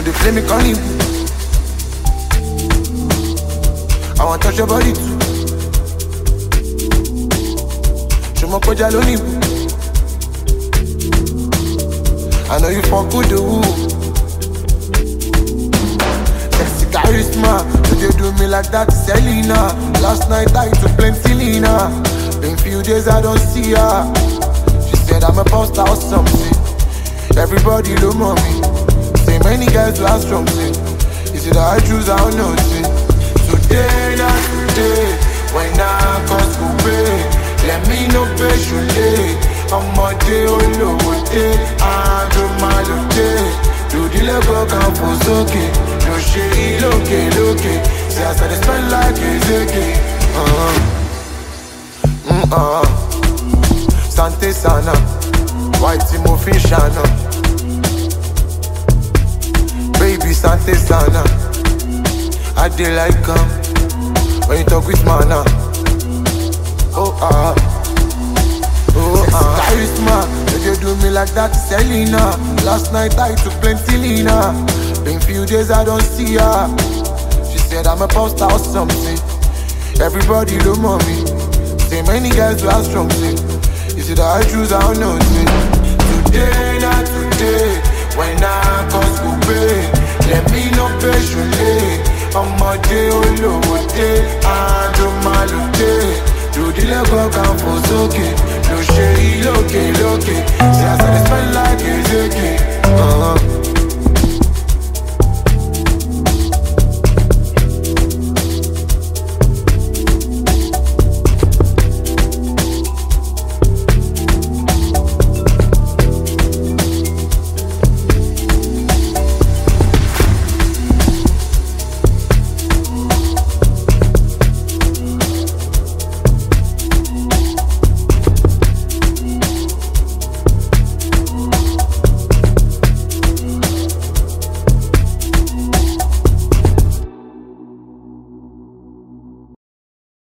know they play me calling. I want touch your body too. Show my koja lonely. I know you fuck with the woo. Sexy charisma, so they do me like that, Selena. Last night I took plenty Lena. Been few days I don't see her. She said I'm a post or something. Everybody look on me. Say many guys who are strong, say. Is it that I choose, I don't know, say. Today, not today. When I cause go pay, let me know patiently. I'm a day, oh no, day. I do my day. Do the level come for soke. No shit, look. See, I said, spend like a Sante Sana. White Timothy Shana. Baby Sante Sana. I dey like when you talk with mana. Charisma, they do me like that, Selena. Last night I took plenty Lena. Been few days I don't see her. She said I'm a poster or something. Everybody look on me. Say many guys who are strong, say. Is it that I choose, I don't know, say. Today, not today.